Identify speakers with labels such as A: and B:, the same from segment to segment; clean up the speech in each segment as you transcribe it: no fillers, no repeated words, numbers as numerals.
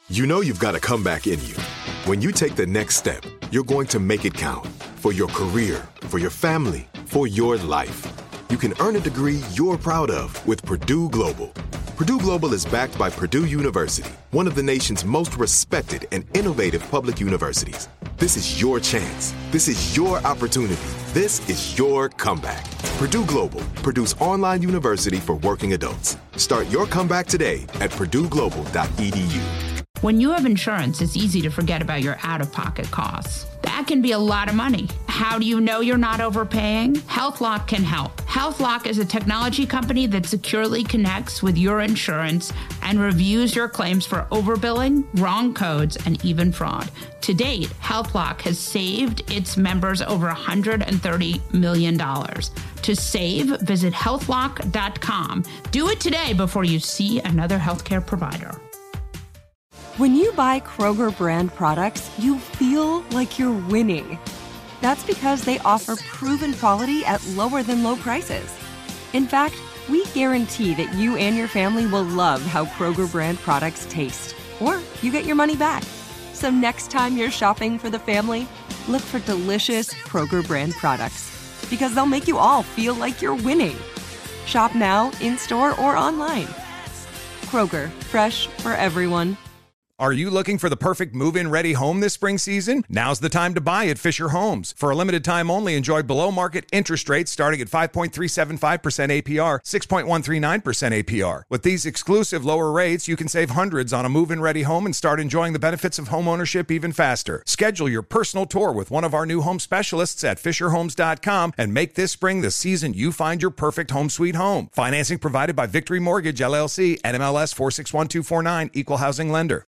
A: You know you've got a comeback in you. When you take the next step, you're going to make it count. For your career, for your family, for your life. You can earn a degree you're proud of with Purdue Global. Purdue Global is backed by Purdue University, one of the nation's most respected and innovative public universities. This is your chance. This is your opportunity. This is your comeback. Purdue Global, Purdue's online university for working adults. Start your comeback today at purdueglobal.edu.
B: When you have insurance, it's easy to forget about your out-of-pocket costs. That can be a lot of money. How do you know you're not overpaying? HealthLock can help. HealthLock is a technology company that securely connects with your insurance and reviews your claims for overbilling, wrong codes, and even fraud. To date, HealthLock has saved its members over $130 million. To save, visit healthlock.com. Do it today before you see another healthcare provider.
C: When you buy Kroger brand products, you feel like you're winning. That's because they offer proven quality at lower than low prices. In fact, we guarantee that you and your family will love how Kroger brand products taste, or you get your money back. So next time you're shopping for the family, look for delicious Kroger brand products, because they'll make you all feel like you're winning. Shop now, in-store, or online. Kroger, fresh for everyone.
D: Are you looking for the perfect move-in ready home this spring season? Now's the time to buy at Fisher Homes. For a limited time only, enjoy below-market interest rates starting at 5.375% APR, 6.139% APR. With these exclusive lower rates, you can save hundreds on a move-in ready home and start enjoying the benefits of home ownership even faster. Schedule your personal tour with one of our new home specialists at FisherHomes.com and make this spring the season you find your perfect home sweet home. Financing provided by Victory Mortgage, LLC, NMLS 461249, Equal Housing Lender.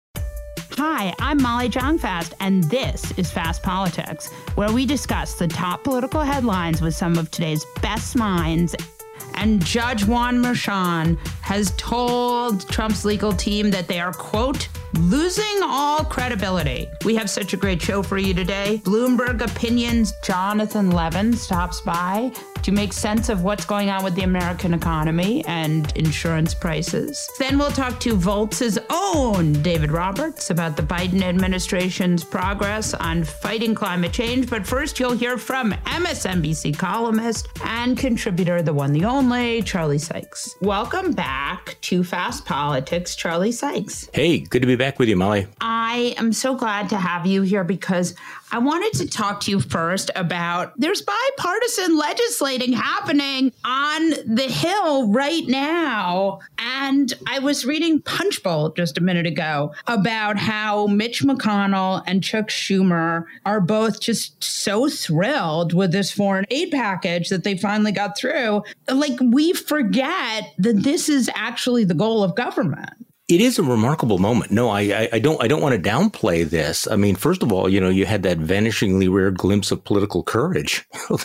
B: Hi, I'm Molly Jong-Fast, and this is Fast Politics, where we discuss the top political headlines with some of today's best minds. And Judge Juan Merchan has told Trump's legal team that they are, quote, losing all credibility. We have such a great show for you today. Bloomberg Opinion's Jonathan Levin stops by to make sense of what's going on with the American economy and insurance prices. Then we'll talk to Voltz's own David Roberts about the Biden administration's progress on fighting climate change. But first, you'll hear from MSNBC columnist and contributor, the one, the only, Charlie Sykes. Welcome back to Fast Politics, Charlie Sykes.
E: Hey, good to be back with you, Molly.
B: I am so glad to have you here because I wanted to talk to you first about there's bipartisan legislating happening on the Hill right now. And I was reading Punchbowl just a minute ago about how Mitch McConnell and Chuck Schumer are both just so thrilled with this foreign aid package that they finally got through. Like, we forget that this is actually the goal of government.
E: It is a remarkable moment. No, I don't want to downplay this. I mean, first of all, you had that vanishingly rare glimpse of political courage.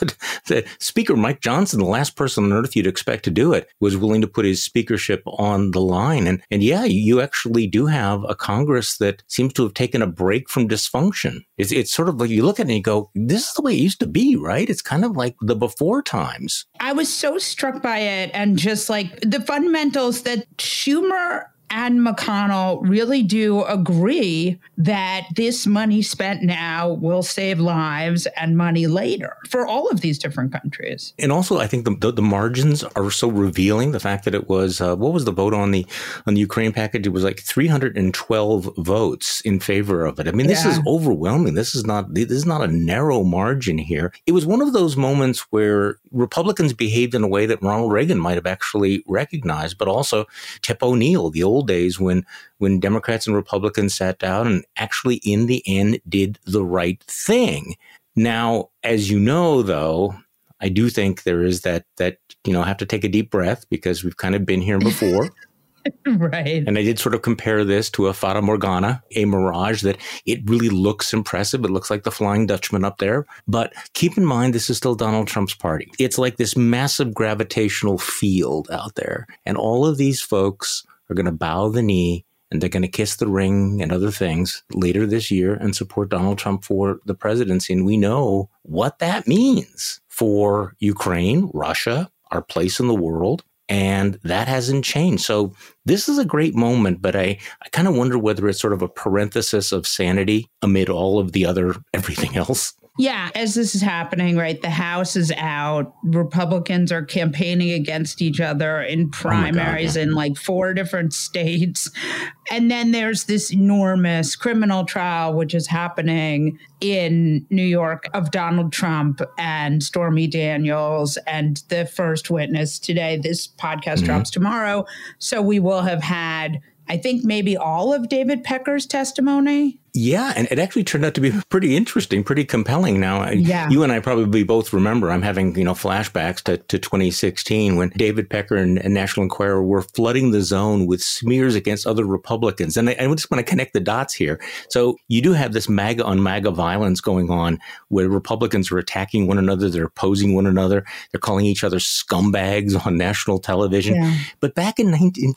E: The Speaker, Mike Johnson, the last person on earth you'd expect to do it, was willing to put his speakership on the line. And yeah, you actually do have a Congress that seems to have taken a break from dysfunction. It's sort of like you look at it and you go, this is the way it used to be, right? It's kind of like the before times.
B: I was so struck by it and just like the fundamentals that Schumer and McConnell really do agree that this money spent now will save lives and money later for all of these different countries.
E: And also, I think the margins are so revealing. The fact that it was, what was the vote on the Ukraine package? It was like 312 votes in favor of it. I mean, this is overwhelming. This is not a narrow margin here. It was one of those moments where Republicans behaved in a way that Ronald Reagan might have actually recognized, but also Tip O'Neill, the old days when Democrats and Republicans sat down and actually in the end did the right thing. Now, as you know, though, I do think there is that have to take a deep breath because we've kind of been here before.
B: Right.
E: And I did sort of compare this to a Fata Morgana, a mirage that it really looks impressive. It looks like the Flying Dutchman up there. But keep in mind, this is still Donald Trump's party. It's like this massive gravitational field out there. And all of these folks are going to bow the knee and they're going to kiss the ring and other things later this year and support Donald Trump for the presidency. And we know what that means for Ukraine, Russia, our place in the world, And that hasn't changed. So this is a great moment, but I kind of wonder whether it's sort of a parenthesis of sanity amid all of the other everything else.
B: Yeah, as this is happening, right, the House is out. Republicans are campaigning against each other in primaries in like 4 different states. And then there's this enormous criminal trial, which is happening in New York of Donald Trump and Stormy Daniels and the first witness today. This podcast drops tomorrow. So we will have had, I think, maybe all of David Pecker's testimony.
E: Yeah, and it actually turned out to be pretty interesting, pretty compelling. Now, you and I probably both remember, I'm having, flashbacks to 2016 when David Pecker and National Enquirer were flooding the zone with smears against other Republicans. And I just want to connect the dots here. So you do have this MAGA on MAGA violence going on where Republicans are attacking one another. They're opposing one another. They're calling each other scumbags on national television. Yeah. But back in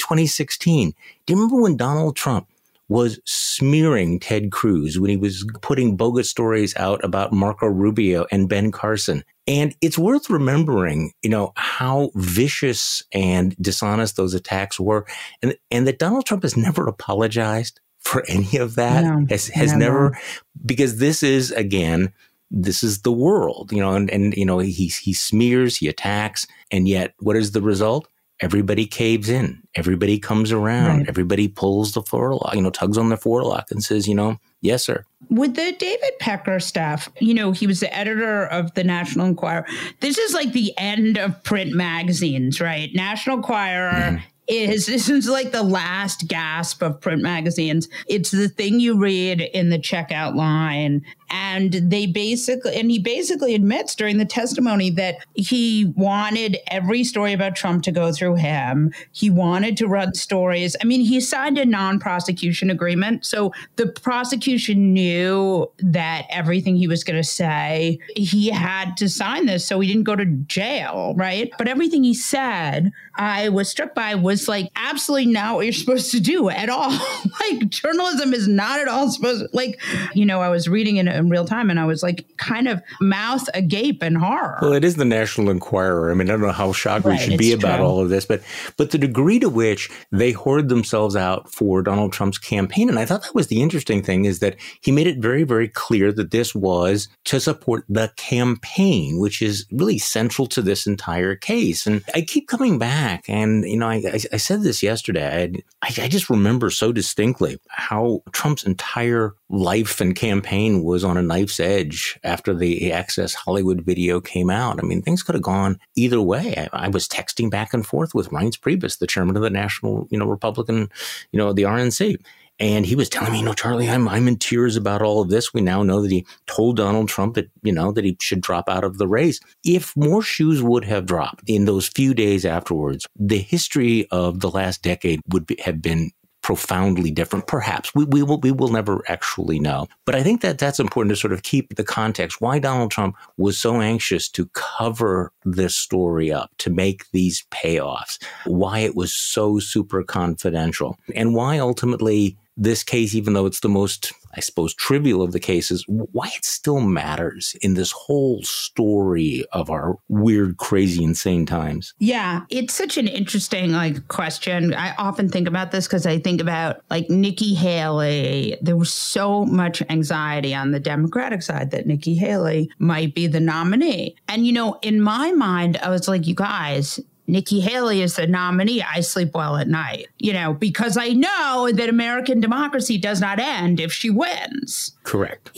E: 2016, do you remember when Donald Trump was smearing Ted Cruz, when he was putting bogus stories out about Marco Rubio and Ben Carson? And it's worth remembering, how vicious and dishonest those attacks were. And that Donald Trump has never apologized for any of that. No, has never, because this is, again, this is the world, and he smears, he attacks. And yet what is the result? Everybody caves in. Everybody comes around. Right. Everybody pulls the forelock, tugs on the forelock and says, yes, sir.
B: With the David Pecker stuff, he was the editor of the National Enquirer. This is like the end of print magazines, right? National Enquirer this is like the last gasp of print magazines. It's the thing you read in the checkout line. And he basically admits during the testimony that he wanted every story about Trump to go through him. He wanted to run stories. I mean, he signed a non-prosecution agreement. So the prosecution knew that everything he was going to say, he had to sign this so he didn't go to jail, right? But everything he said, I was struck by was like absolutely not what you're supposed to do at all. Like journalism is not at all supposed to, like, I was reading in real time and I was like kind of mouth agape in horror.
E: Well, it is the National Enquirer. I mean, I don't know how shocked we should be about all of this, but the degree to which they hoard themselves out for Donald Trump's campaign. And I thought that was the interesting thing, is that he made it very, very clear that this was to support the campaign, which is really central to this entire case. And I keep coming back and, I said this yesterday. I just remember so distinctly how Trump's entire life and campaign was on a knife's edge after the Access Hollywood video came out. I mean, things could have gone either way. I was texting back and forth with Reince Priebus, the chairman of the National, Republican, the RNC. And he was telling me, Charlie, I'm in tears about all of this. We now know that he told Donald Trump that, that he should drop out of the race. If more shoes would have dropped in those few days afterwards, the history of the last decade would have been profoundly different. Perhaps we will never actually know. But I think that's important to sort of keep the context, why Donald Trump was so anxious to cover this story up, to make these payoffs, why it was so super confidential, and why ultimately this case, even though it's the most, I suppose, trivial of the cases, why it still matters in this whole story of our weird, crazy, insane times.
B: Yeah, it's such an interesting question. I often think about this because I think about Nikki Haley. There was so much anxiety on the Democratic side that Nikki Haley might be the nominee. And, in my mind, I was like, you guys, Nikki Haley is the nominee. I sleep well at night, because I know that American democracy does not end if she wins.
E: Correct.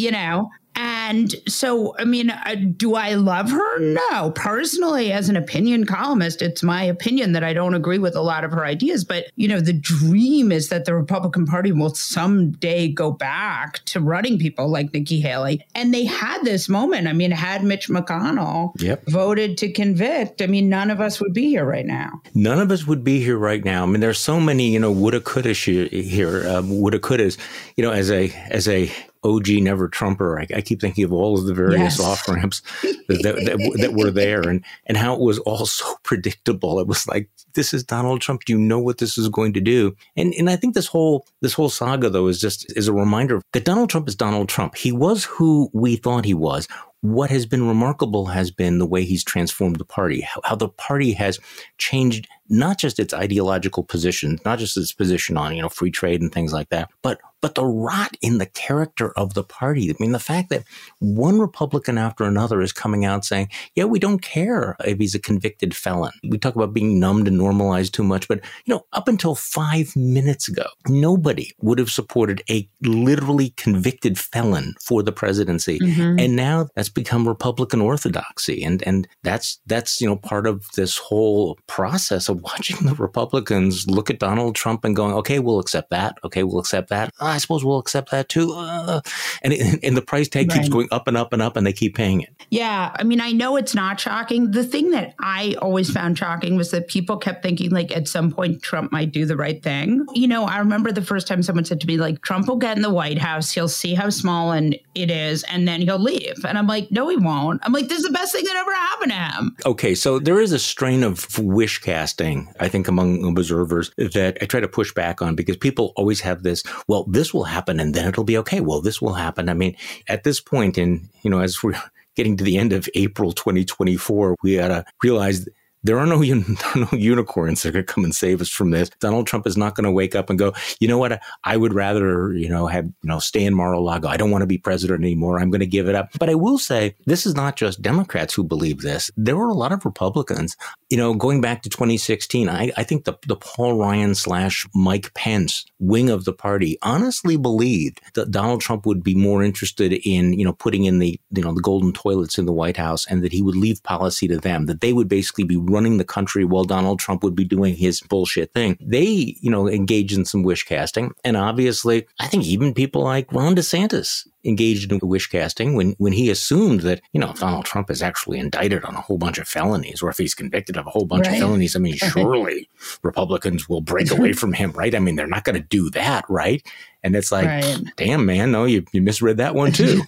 B: And so, I mean, do I love her? No. Personally, as an opinion columnist, it's my opinion that I don't agree with a lot of her ideas. But, the dream is that the Republican Party will someday go back to running people like Nikki Haley. And they had this moment. I mean, had Mitch McConnell voted to convict, I mean, none of us would be here right now.
E: None of us would be here right now. I mean, there's so many, woulda, coulda here, woulda, couldas, as a OG Never Trumper. I keep thinking of all of the various off ramps that were there and how it was all so predictable. It was like, this is Donald Trump. Do you know what this is going to do? And I think this whole saga, though, is a reminder that Donald Trump is Donald Trump. He was who we thought he was. what has been remarkable has been the way he's transformed the party, how the party has changed not just its ideological position, not just its position on, free trade and things like that, but the rot in the character of the party. I mean, the fact that one Republican after another is coming out saying, yeah, we don't care if he's a convicted felon. We talk about being numbed and normalized too much, but, up until 5 minutes ago, nobody would have supported a literally convicted felon for the presidency. Mm-hmm. And now that's become Republican orthodoxy. And that's part of this whole process of watching the Republicans look at Donald Trump and going, okay, we'll accept that. Okay, we'll accept that. I suppose we'll accept that too. And the price tag keeps going up and up and up, and they keep paying it.
B: Yeah. I mean, I know it's not shocking. The thing that I always found shocking was that people kept thinking like at some point Trump might do the right thing. I remember the first time someone said to me, like, Trump will get in the White House. He'll see how small it is, and then he'll leave. And I'm like, no, he won't. I'm like, this is the best thing that ever happened to him.
E: Okay. So there is a strain of wish casting, I think, among observers that I try to push back on, because people always have this, well, this will happen and then it'll be okay. Well, this will happen. I mean, at this point as we're getting to the end of April 2024, we got to realize there are no unicorns that are going to come and save us from this. Donald Trump is not going to wake up and go, you know what? I would rather, stay in Mar-a-Lago. I don't want to be president anymore. I'm going to give it up. But I will say, this is not just Democrats who believe this. There were a lot of Republicans, going back to 2016. I think the Paul Ryan / Mike Pence wing of the party honestly believed that Donald Trump would be more interested in, putting in the golden toilets in the White House, and that he would leave policy to them, that they would basically be running the country while Donald Trump would be doing his bullshit thing. They, engaged in some wish casting. And obviously, I think even people like Ron DeSantis engaged in wish casting when he assumed that, if Donald Trump is actually indicted on a whole bunch of felonies, or if he's convicted of a whole bunch of felonies, I mean, surely Republicans will break away from him, right? I mean, they're not going to do that, right? And it's like, damn, man, no, you misread that one too.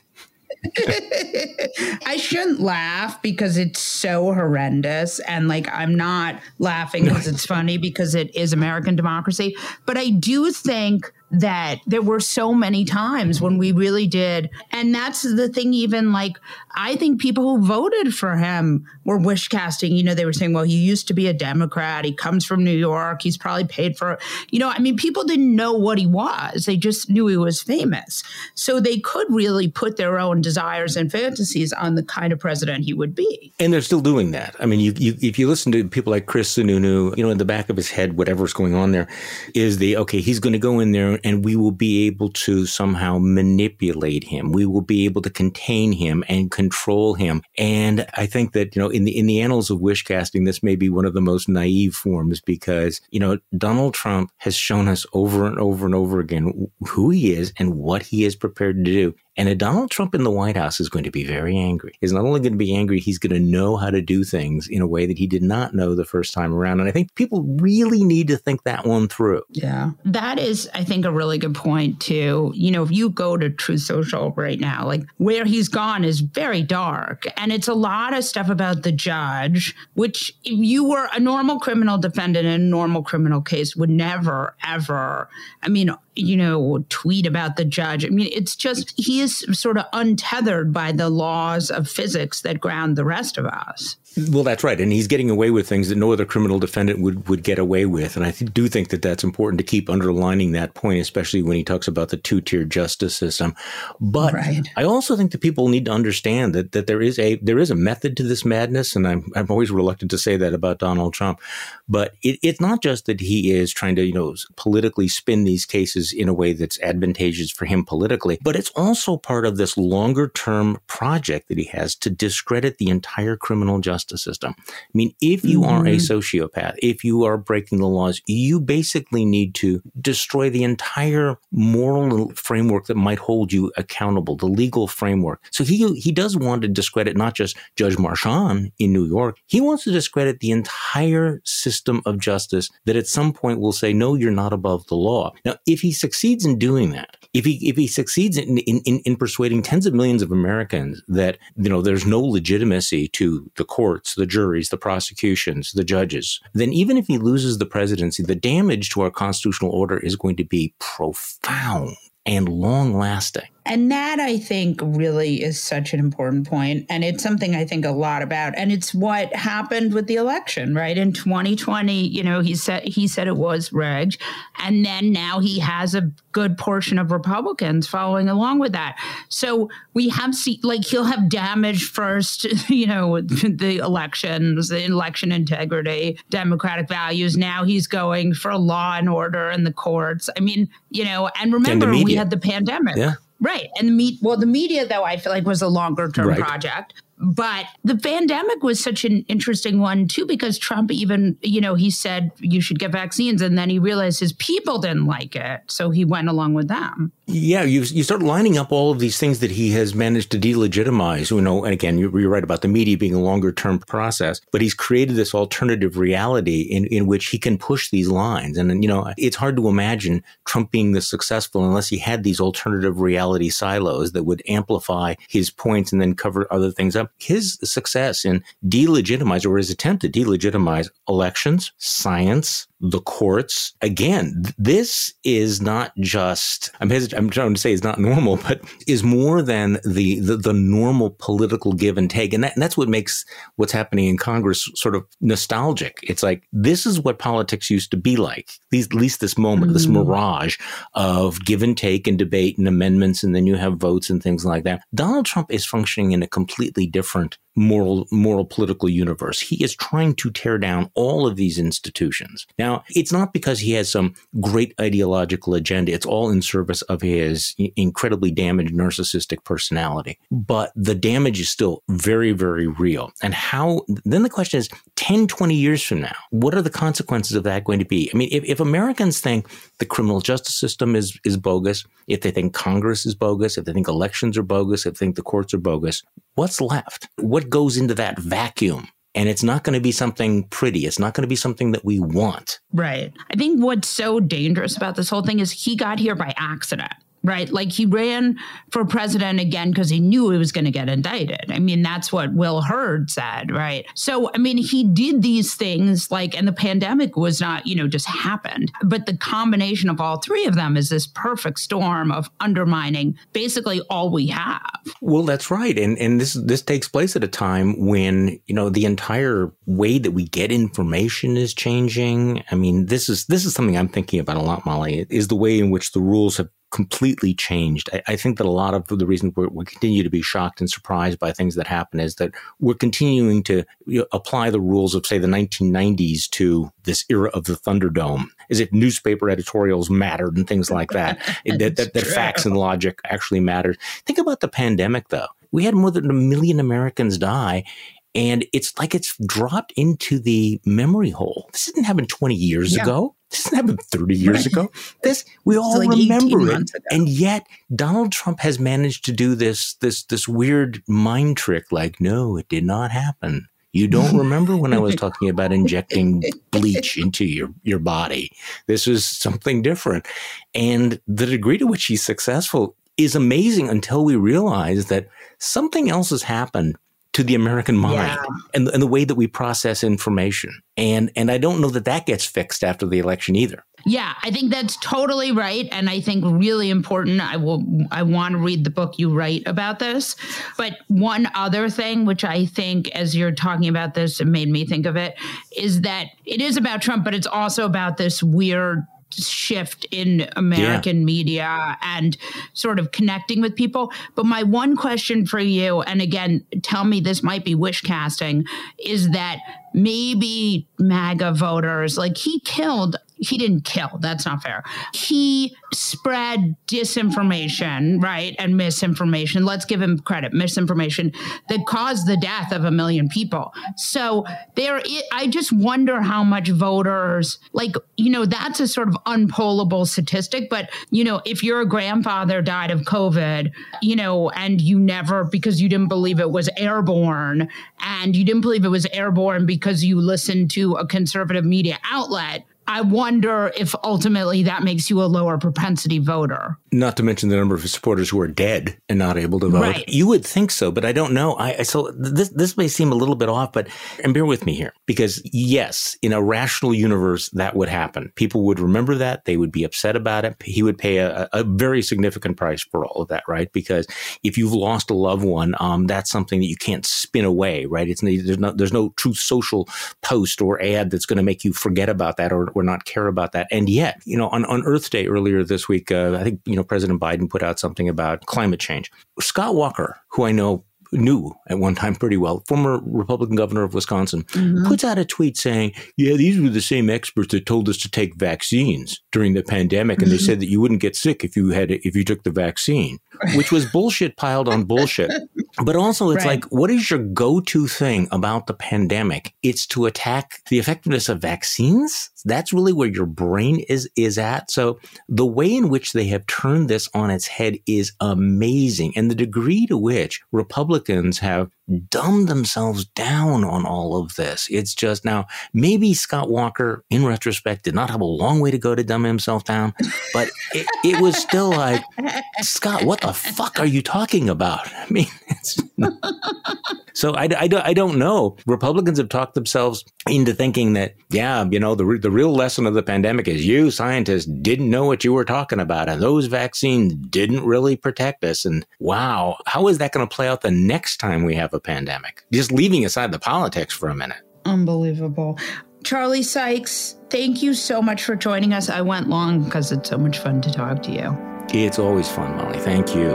B: I shouldn't laugh because it's so horrendous. And I'm not laughing because it's funny, because it is American democracy. But I do think that there were so many times when we really did. And that's the thing, even I think people who voted for him were wish casting. They were saying, well, he used to be a Democrat. He comes from New York. He's probably paid for, people didn't know what he was. They just knew he was famous. So they could really put their own desires and fantasies on the kind of president he would be.
E: And they're still doing that. I mean, if you listen to people like Chris Sununu, in the back of his head, whatever's going on there is he's going to go in there and we will be able to somehow manipulate him. We will be able to contain him and control him. And I think that, in the annals of wish casting, this may be one of the most naive forms, because, Donald Trump has shown us over and over and over again who he is and what he is prepared to do. And a Donald Trump in the White House is going to be very angry. He's not only going to be angry, he's going to know how to do things in a way that he did not know the first time around. And I think people really need to think that one through.
B: Yeah, that is, I think, a really good point, too. If you go to Truth Social right now, where he's gone is very dark. And it's a lot of stuff about the judge, which if you were a normal criminal defendant in a normal criminal case would never, ever, tweet about the judge. It's just, he is sort of untethered by the laws of physics that ground the rest of us.
E: Well, that's right. And he's getting away with things that no other criminal defendant would get away with. And I do think that that's important to keep underlining that point, especially when he talks about the two-tier justice system. But I also think that people need to understand that there is a method to this madness. And I'm always reluctant to say that about Donald Trump. But it's not just that he is trying to, politically spin these cases in a way that's advantageous for him politically, but it's also part of this longer-term project that he has to discredit the entire criminal justice system. If you are a sociopath, if you are breaking the laws, you basically need to destroy the entire moral framework that might hold you accountable, the legal framework. So he does want to discredit not just Judge Marchand in New York. He wants to discredit the entire system of justice that at some point will say, no, you're not above the law. Now, if he succeeds in doing that, if he succeeds in persuading tens of millions of Americans that, there's no legitimacy to the courts, the juries, the prosecutions, the judges, then even if he loses the presidency, the damage to our constitutional order is going to be profound and long lasting.
B: And that, I think, really is such an important point. And it's something I think a lot about. And it's what happened with the election, right? In 2020, he said it was rigged. And then now he has a good portion of Republicans following along with that. So we have he'll have damaged first, the elections, the election integrity, democratic values. Now he's going for law and order in the courts. I mean, and remember, we had the pandemic.
E: Yeah.
B: Right. And the media, though, I feel like was a longer term project. But the pandemic was such an interesting one, too, because Trump even, he said you should get vaccines. And then he realized his people didn't like it. So he went along with them.
E: Yeah, you start lining up all of these things that he has managed to delegitimize, and again, you're right about the media being a longer term process, but he's created this alternative reality in which he can push these lines. And, it's hard to imagine Trump being this successful unless he had these alternative reality silos that would amplify his points and then cover other things up. His success in delegitimize, or his attempt to delegitimize elections, science, the courts. Again, this is not just, I'm trying to say it's not normal, but is more than the normal political give and take. And that's what makes what's happening in Congress sort of nostalgic. It's like, this is what politics used to be like, at least this moment, this mirage of give and take and debate and amendments, and then you have votes and things like that. Donald Trump is functioning in a completely different moral political universe. He is trying to tear down all of these institutions. Now, it's not because he has some great ideological agenda. It's all in service of his incredibly damaged narcissistic personality. But the damage is still very, very real. And then the question is, 10, 20 years from now, what are the consequences of that going to be? I mean, if Americans think the criminal justice system is bogus, if they think Congress is bogus, if they think elections are bogus, if they think the courts are bogus, what's left? What goes into that vacuum? And it's not going to be something pretty. It's not going to be something that we want.
B: Right. I think what's so dangerous about this whole thing is he got here by accident. Right. Like he ran for president again because he knew he was going to get indicted. I mean, that's what Will Hurd said. Right. So, I mean, he did these things and the pandemic was not, just happened. But the combination of all three of them is this perfect storm of undermining basically all we have.
E: Well, that's right. And this takes place at a time when, the entire way that we get information is changing. I mean, this is something I'm thinking about a lot, Molly, is the way in which the rules have completely changed. I think that a lot of the reason we continue to be shocked and surprised by things that happen is that we're continuing to apply the rules of, say, the 1990s to this era of the Thunderdome, as if newspaper editorials mattered and things like that, that facts and logic actually mattered. Think about the pandemic, though. We had more than 1 million Americans die. And it's like it's dropped into the memory hole. This didn't happen 20 years ago. This didn't happen 30 years ago. We all remember it. And yet Donald Trump has managed to do this weird mind trick. Like, no, it did not happen. You don't remember when I was talking about injecting bleach into your body. This was something different. And the degree to which he's successful is amazing until we realize that something else has happened to the American mind and the way that we process information. And I don't know that gets fixed after the election either.
B: Yeah, I think that's totally right. And I think really important. I want to read the book you write about this. But one other thing, which I think as you're talking about this, it made me think of it, is that it is about Trump, but it's also about this weird shift in American media and sort of connecting with people. But my one question for you, and again, tell me this might be wish casting, is that maybe MAGA voters, he didn't kill. That's not fair. He spread disinformation, right? And misinformation. Let's give him credit. Misinformation that caused the death of 1 million people. So I just wonder how much voters, that's a sort of unpollable statistic. But, if your grandfather died of COVID, and you never, because you didn't believe it was airborne, and you didn't believe it was airborne because you listened to a conservative media outlet, I wonder if ultimately that makes you a lower propensity voter.
E: Not to mention the number of supporters who are dead and not able to vote.
B: Right.
E: You would think so, but I don't know. So this may seem a little bit off, and bear with me here, because yes, in a rational universe, that would happen. People would remember that. They would be upset about it. He would pay a very significant price for all of that, right? Because if you've lost a loved one, that's something that you can't spin away, right? There's no true social post or ad that's going to make you forget about that or not care about that. And yet, on Earth Day earlier this week, I think, President Biden put out something about climate change. Scott Walker, who I knew at one time pretty well, former Republican governor of Wisconsin, puts out a tweet saying, yeah, these were the same experts that told us to take vaccines during the pandemic. And they said that you wouldn't get sick if you took the vaccine, which was bullshit piled on bullshit. But also it's like, what is your go-to thing about the pandemic? It's to attack the effectiveness of vaccines. That's really where your brain is at. So the way in which they have turned this on its head is amazing. And the degree to which Republicans have dumbed themselves down on all of this. It's just now, maybe Scott Walker, in retrospect, did not have a long way to go to dumb himself down, but it was still like, Scott, what the fuck are you talking about? I mean, so I don't know. Republicans have talked themselves into thinking that, the real lesson of the pandemic is you scientists didn't know what you were talking about, and those vaccines didn't really protect us. And wow, how is that going to play out the next time we have a pandemic? Just leaving aside the politics for a minute.
B: Unbelievable. Charlie Sykes, thank you so much for joining us. I went long because it's so much fun to talk to you.
E: It's always fun, Molly. Thank you.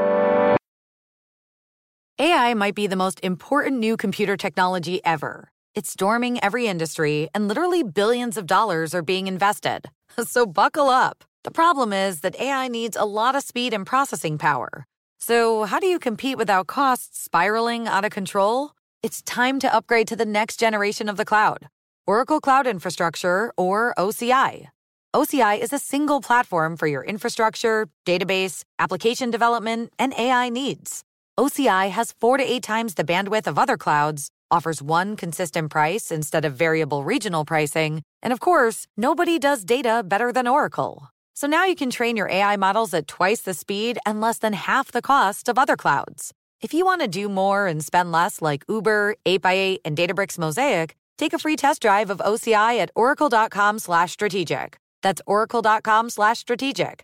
F: AI might be the most important new computer technology ever. It's storming every industry, and literally billions of dollars are being invested. So buckle up. The problem is that AI needs a lot of speed and processing power. So how do you compete without costs spiraling out of control? It's time to upgrade to the next generation of the cloud. Oracle Cloud Infrastructure, or OCI. OCI is a single platform for your infrastructure, database, application development, and AI needs. OCI has 4 to 8 times the bandwidth of other clouds, offers one consistent price instead of variable regional pricing, and of course, nobody does data better than Oracle. So now you can train your AI models at twice the speed and less than half the cost of other clouds. If you want to do more and spend less like Uber, 8x8, and Databricks Mosaic, take a free test drive of OCI at oracle.com/strategic. That's oracle.com/strategic.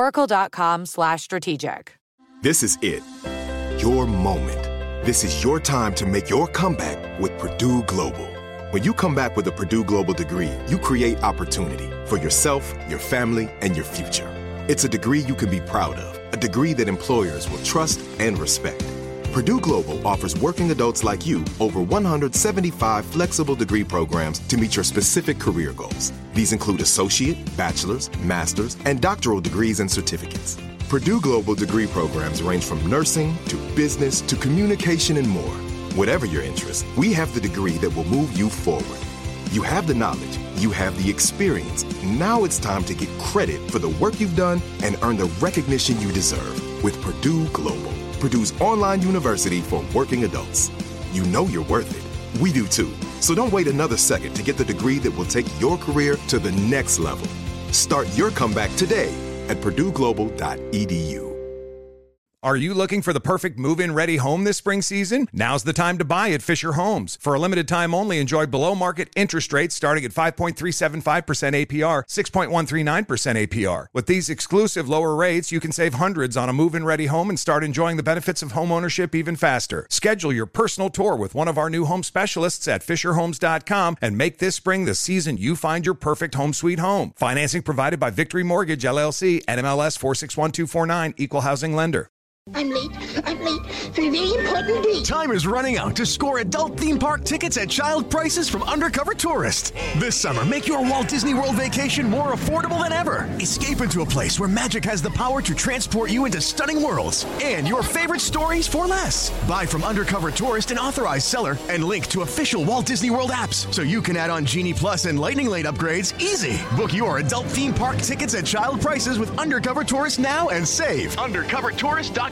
F: Oracle.com/strategic.
A: This is it. Your moment. This is your time to make your comeback with Purdue Global. When you come back with a Purdue Global degree, you create opportunity for yourself, your family, and your future. It's a degree you can be proud of, a degree that employers will trust and respect. Purdue Global offers working adults like you over 175 flexible degree programs to meet your specific career goals. These include associate, bachelor's, master's, and doctoral degrees and certificates. Purdue Global degree programs range from nursing to business to communication and more. Whatever your interest, we have the degree that will move you forward. You have the knowledge, you have the experience. Now it's time to get credit for the work you've done and earn the recognition you deserve with Purdue Global, Purdue's online university for working adults. You know you're worth it. We do too. So don't wait another second to get the degree that will take your career to the next level. Start your comeback today at purdueglobal.edu.
D: Are you looking for the perfect move-in ready home this spring season? Now's the time to buy at Fisher Homes. For a limited time only, enjoy below-market interest rates starting at 5.375% APR, 6.139% APR. With these exclusive lower rates, you can save hundreds on a move-in ready home and start enjoying the benefits of home ownership even faster. Schedule your personal tour with one of our new home specialists at FisherHomes.com and make this spring the season you find your perfect home sweet home. Financing provided by Victory Mortgage, LLC, NMLS 461249, Equal Housing Lender.
G: I'm late for a very important date.
H: Time is running out to score adult theme park tickets at child prices from Undercover Tourist. This summer, make your Walt Disney World vacation more affordable than ever. Escape into a place where magic has the power to transport you into stunning worlds and your favorite stories for less. Buy from Undercover Tourist, an authorized seller, and link to official Walt Disney World apps so you can add on Genie Plus and Lightning Lane upgrades easy. Book your adult theme park tickets at child prices with Undercover Tourist now and save. UndercoverTourist.com.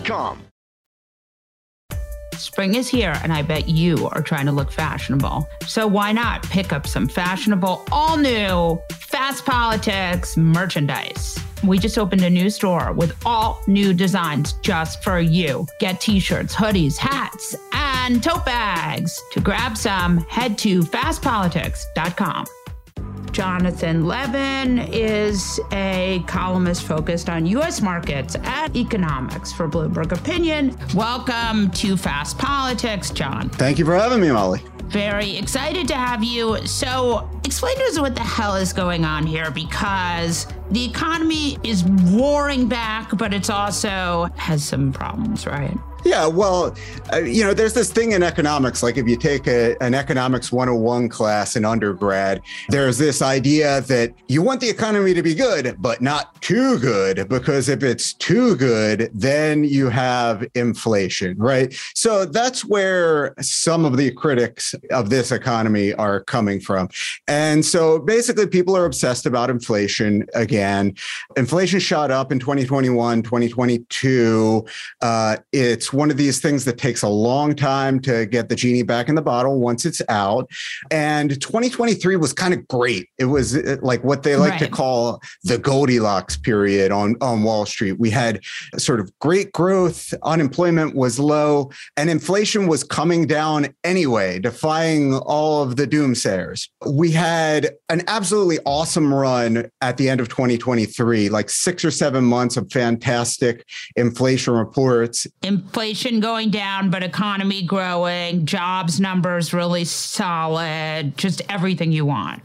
B: Spring is here, and I bet you are trying to look fashionable. So why not pick up some fashionable, all-new Fast Politics merchandise? We just opened a new store with all new designs just for you. Get t-shirts, hoodies, hats, and tote bags. To grab some, head to fastpolitics.com. Jonathan Levin is a columnist focused on U.S. markets and economics for Bloomberg Opinion. Welcome to Fast Politics, John.
I: Thank you for having me, Molly.
B: Very excited to have you. So explain to us what the hell is going on here, because the economy is roaring back, but it's also has some problems, right?
I: Yeah, well, there's this thing in economics, like if you take an economics 101 class in undergrad, there's this idea that you want the economy to be good, but not too good, because if it's too good, then you have inflation, right? So that's where some of the critics of this economy are coming from. And so basically people are obsessed about inflation again. Inflation shot up in 2021, 2022. It's one of these things that takes a long time to get the genie back in the bottle once it's out. And 2023 was kind of great. It was like what they like to call the Goldilocks period on Wall Street. We had sort of great growth, unemployment was low, and inflation was coming down anyway, defying all of the doomsayers. We had an absolutely awesome run at the end of 2023, like 6 or 7 months of fantastic inflation reports.
B: Inflation going down, but economy growing, jobs numbers really solid, just everything you want.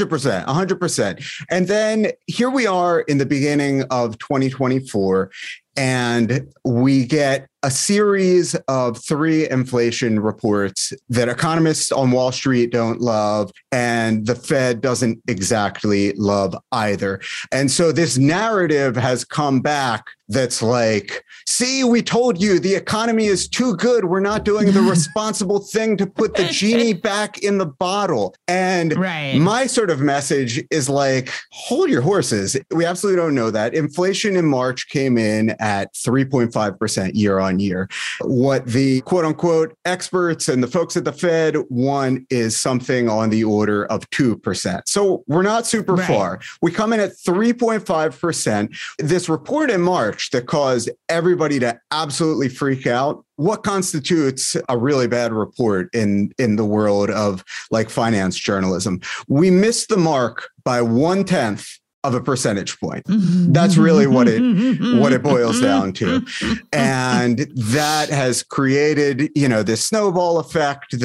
I: 100%. And then here we are in the beginning of 2024, and we get a series of 3 inflation reports that economists on Wall Street don't love, and the Fed doesn't exactly love either. And so this narrative has come back that's like, see, we told you the economy is too good. We're not doing the responsible thing to put the genie back in the bottle. And my sort of message is like, hold your horses. We absolutely don't know that. Inflation in March came in at 3.5% year on year. What the quote unquote experts and the folks at the Fed want is something on the order of 2%. So we're not super far. We come in at 3.5%. This report in March that caused everybody to absolutely freak out. What constitutes a really bad report in the world of like finance journalism? We missed the mark by 1/10 of a percentage point. That's really what it boils down to. And that has created, this snowball effect.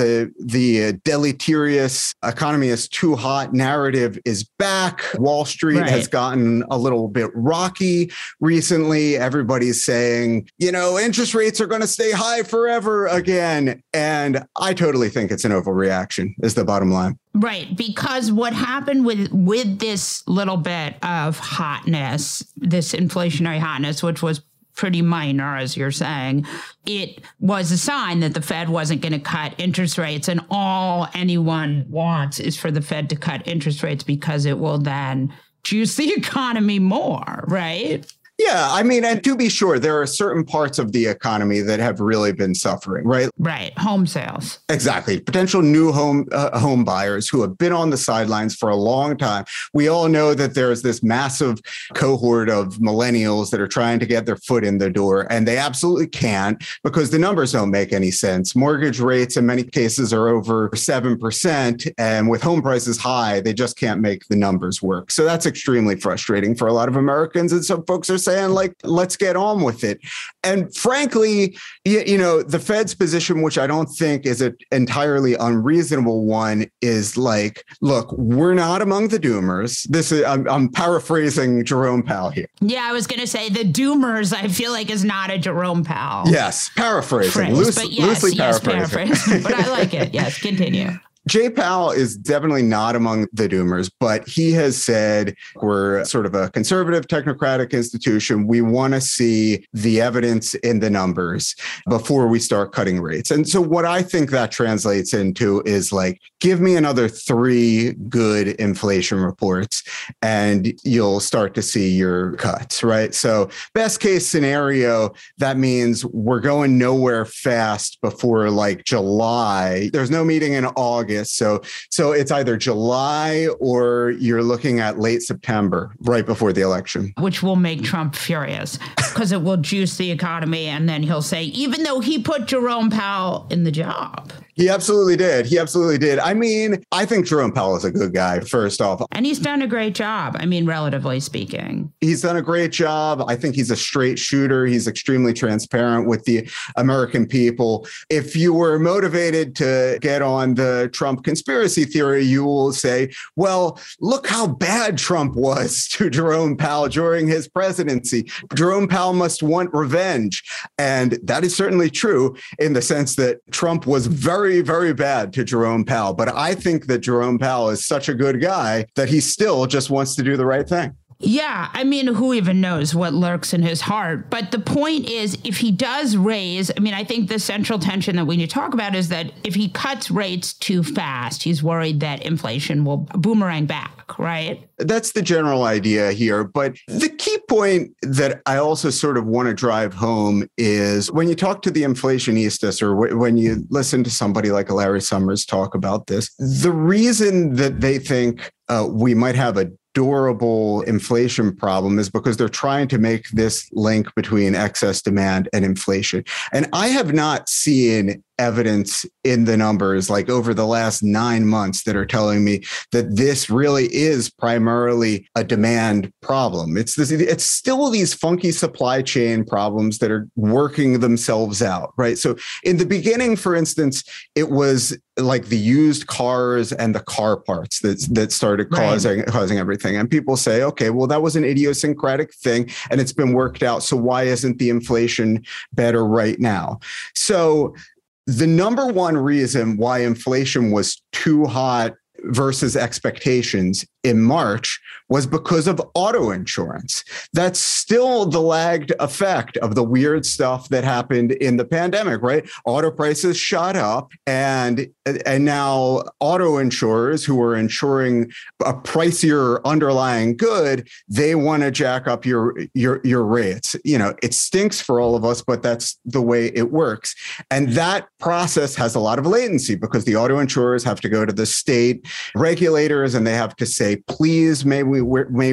I: The deleterious economy is too hot narrative is back. Wall Street has gotten a little bit rocky recently. Everybody's saying, interest rates are going to stay high forever again. And I totally think it's an overreaction is the bottom line.
B: Right, because what happened with this little bit of hotness, this inflationary hotness, which was pretty minor, as you're saying, it was a sign that the Fed wasn't going to cut interest rates. And all anyone wants is for the Fed to cut interest rates because it will then juice the economy more, right?
I: Yeah, I mean, and to be sure, there are certain parts of the economy that have really been suffering, right?
B: Right. Home sales.
I: Exactly. Potential new home buyers who have been on the sidelines for a long time. We all know that there's this massive cohort of millennials that are trying to get their foot in the door, and they absolutely can't because the numbers don't make any sense. Mortgage rates in many cases are over 7%, and with home prices high, they just can't make the numbers work. So that's extremely frustrating for a lot of Americans. And some folks are saying, like, let's get on with it. And frankly, the Fed's position, which I don't think is an entirely unreasonable one, is like, look, we're not among the doomers. I'm paraphrasing Jerome Powell here.
B: Yeah, I was going to say the doomers, I feel like, is not a Jerome Powell.
I: Yes, paraphrasing, loosely paraphrasing.
B: But I like it. Yes, continue.
I: Jay Powell is definitely not among the doomers, but he has said we're sort of a conservative technocratic institution. We want to see the evidence in the numbers before we start cutting rates. And so what I think that translates into is like, give me another 3 good inflation reports and you'll start to see your cuts, right? So best case scenario, that means we're going nowhere fast before like July. There's no meeting in August. August. So it's either July or you're looking at late September, right before the election.
B: Which will make Trump furious because it will juice the economy. And then he'll say, even though he put Jerome Powell in the job.
I: He absolutely did. I mean, I think Jerome Powell is a good guy, first off.
B: And he's done a great job. I mean, relatively speaking.
I: He's done a great job. I think he's a straight shooter. He's extremely transparent with the American people. If you were motivated to get on the Trump conspiracy theory, you will say, well, look how bad Trump was to Jerome Powell during his presidency. Jerome Powell must want revenge. And that is certainly true in the sense that Trump was very, very bad to Jerome Powell. But I think that Jerome Powell is such a good guy that he still just wants to do the right thing.
B: Yeah, I mean, who even knows what lurks in his heart? But the point is, if he does raise, I mean, I think the central tension that we need to talk about is that if he cuts rates too fast, he's worried that inflation will boomerang back, right?
I: That's the general idea here. But the key point that I also sort of want to drive home is when you talk to the inflationistas or when you listen to somebody like Larry Summers talk about this, the reason that they think we might have a durable inflation problem is because they're trying to make this link between excess demand and inflation. And I have not seen evidence in the numbers like over the last 9 months that are telling me that this really is primarily a demand problem. It's still these funky supply chain problems that are working themselves out, right? So in the beginning, for instance, it was like the used cars and the car parts that started causing everything. And people say, okay, well, that was an idiosyncratic thing and it's been worked out. So why isn't the inflation better right now? So the number one reason why inflation was too hot versus expectations in March was because of auto insurance. That's still the lagged effect of the weird stuff that happened in the pandemic, right? Auto prices shot up and now auto insurers who are insuring a pricier underlying good, they want to jack up your rates. You know, it stinks for all of us, but that's the way it works. And that process has a lot of latency because the auto insurers have to go to the state regulators and they have to say, please, may we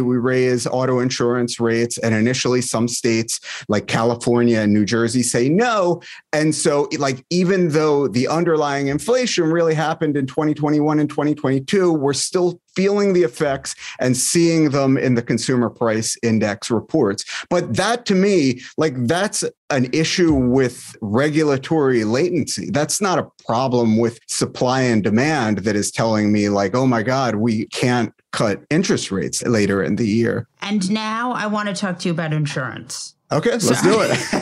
I: raise auto insurance rates? And initially some states like California and New Jersey say no. And so like, even though the underlying inflation really happened in 2021 and 2022, we're still feeling the effects and seeing them in the consumer price index reports. But that to me, like that's an issue with regulatory latency. That's not a problem with supply and demand that is telling me like, oh my God, we can't cut interest rates later in the year.
B: And now I want to talk to you about insurance.
I: Okay, let's do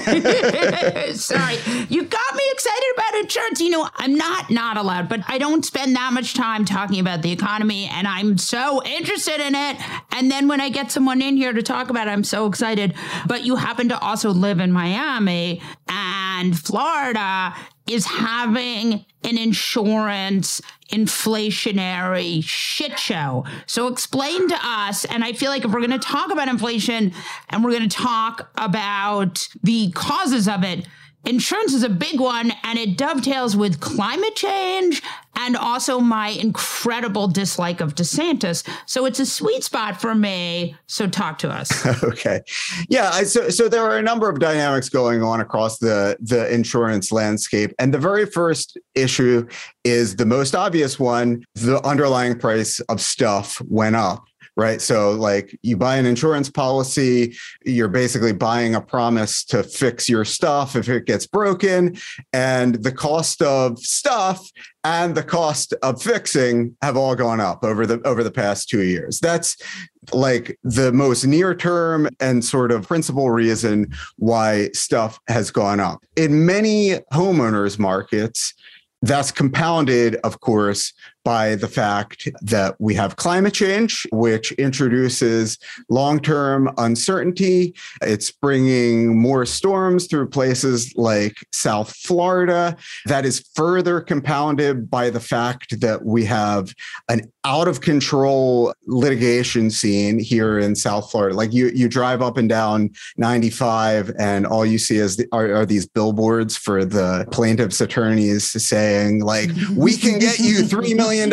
I: it.
B: Sorry. You got me excited about insurance. You know, I'm not allowed, but I don't spend that much time talking about the economy and I'm so interested in it. And then when I get someone in here to talk about it, I'm so excited. But you happen to also live in Miami and Florida is having an insurance inflationary shit show. So explain to us, and I feel like if we're going to talk about inflation and we're going to talk about the causes of it, insurance is a big one, and it dovetails with climate change and also my incredible dislike of DeSantis. So it's a sweet spot for me. So talk to us.
I: Okay. Yeah. So there are a number of dynamics going on across the insurance landscape. And the very first issue is the most obvious one. The underlying price of stuff went up. Right. So like you buy an insurance policy, you're basically buying a promise to fix your stuff if it gets broken. And the cost of stuff and the cost of fixing have all gone up over the past 2 years. That's like the most near term and sort of principal reason why stuff has gone up. In many homeowners markets, that's compounded, of course, by the fact that we have climate change, which introduces long-term uncertainty. It's bringing more storms through places like South Florida. That is further compounded by the fact that we have an out-of-control litigation scene here in South Florida. Like you drive up and down 95 and all you see are these billboards for the plaintiff's attorneys saying like, we can get you $3 million million.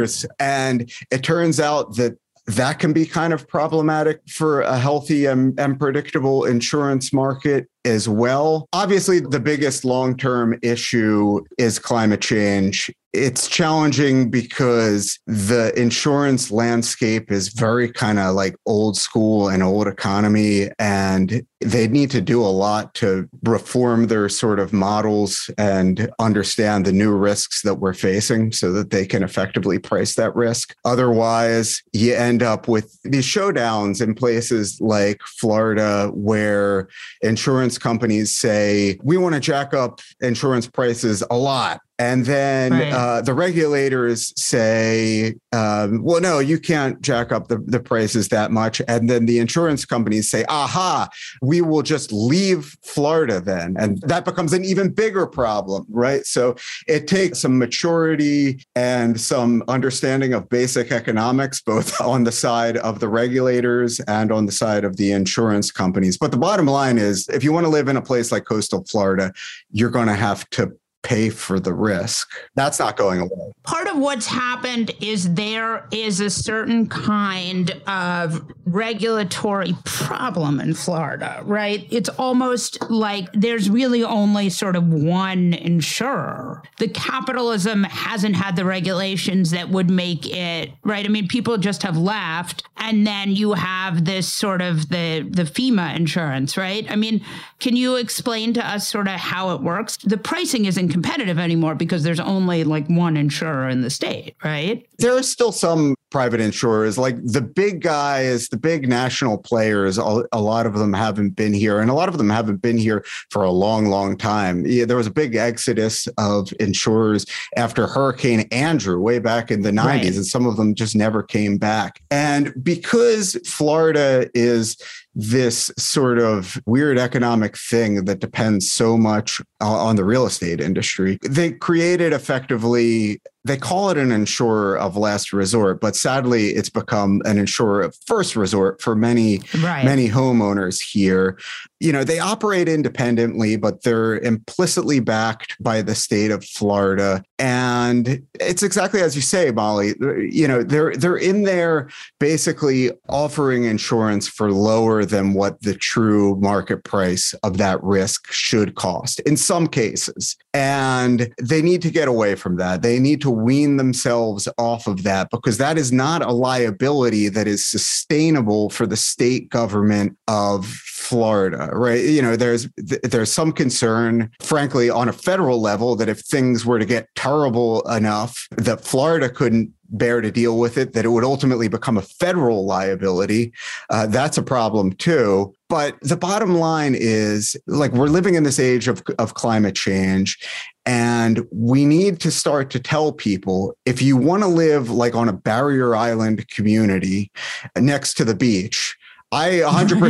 I: And it turns out that can be kind of problematic for a healthy and predictable insurance market as well. Obviously, the biggest long-term issue is climate change. It's challenging because the insurance landscape is very kind of like old school and old economy, and they need to do a lot to reform their sort of models and understand the new risks that we're facing so that they can effectively price that risk. Otherwise, you end up with these showdowns in places like Florida where insurance companies say, we want to jack up insurance prices a lot. And then the regulators say, well, no, you can't jack up the prices that much. And then the insurance companies say, aha, we will just leave Florida then. And that becomes an even bigger problem, right? So it takes some maturity and some understanding of basic economics, both on the side of the regulators and on the side of the insurance companies. But the bottom line is, if you want to live in a place like coastal Florida, you're going to have to pay for the risk. That's not going away.
B: Part of what's happened is there is a certain kind of regulatory problem in Florida, right? It's almost like there's really only sort of one insurer. The capitalism hasn't had the regulations that would make it, right? I mean, people just have left, and then you have this sort of the FEMA insurance, right? I mean, can you explain to us sort of how it works? The pricing isn't competitive anymore because there's only like one insurer in the state, right?
I: There are still some private insurers, like the big guys, the big national players. A lot of them haven't been here, and a lot of them haven't been here for a long, long time. Yeah, there was a big exodus of insurers after Hurricane Andrew way back in the 90s, right. And some of them just never came back. And because Florida is this sort of weird economic thing that depends so much on the real estate industry, they created effectively, they call it an insurer of last resort, but sadly it's become an insurer of first resort for many homeowners here. You know, they operate independently, but they're implicitly backed by the state of Florida. And it's exactly as you say, Molly, you know, they're in there basically offering insurance for lower than what the true market price of that risk should cost in some cases. And they need to get away from that. They need to wean themselves off of that, because that is not a liability that is sustainable for the state government of Florida, right? You know, there's some concern, frankly, on a federal level, that if things were to get terrible enough that Florida couldn't bear to deal with it, that it would ultimately become a federal liability. That's a problem too. But the bottom line is, like, we're living in this age of climate change, and we need to start to tell people, if you want to live like on a barrier island community next to the beach, I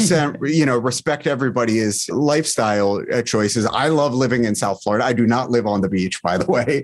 I: 100%, respect everybody's lifestyle choices. I love living in South Florida. I do not live on the beach, by the way.